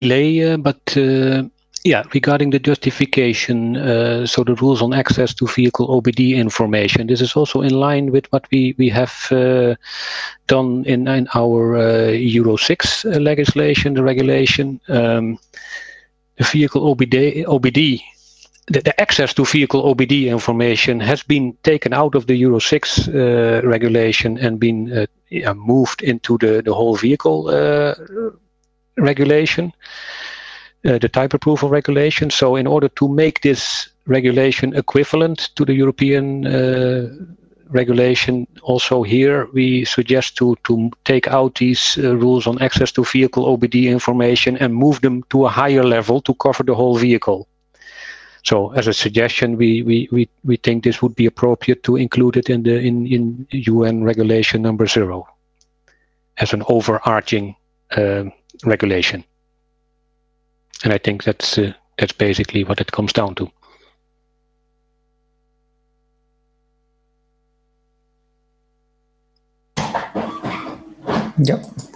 delay, but yeah, regarding the justification, so the rules on access to vehicle OBD information, this is also in line with what we have done in our Euro 6 legislation, the regulation. The vehicle OBD, the access to vehicle OBD information has been taken out of the Euro 6 regulation and been moved into the whole vehicle regulation, the type approval regulation. So in order to make this regulation equivalent to the European regulation, also here we suggest to take out these rules on access to vehicle OBD information and move them to a higher level to cover the whole vehicle. So as a suggestion, we think this would be appropriate to include it in UN regulation number 0 as an overarching regulation. And I think that's basically what it comes down to. Yep.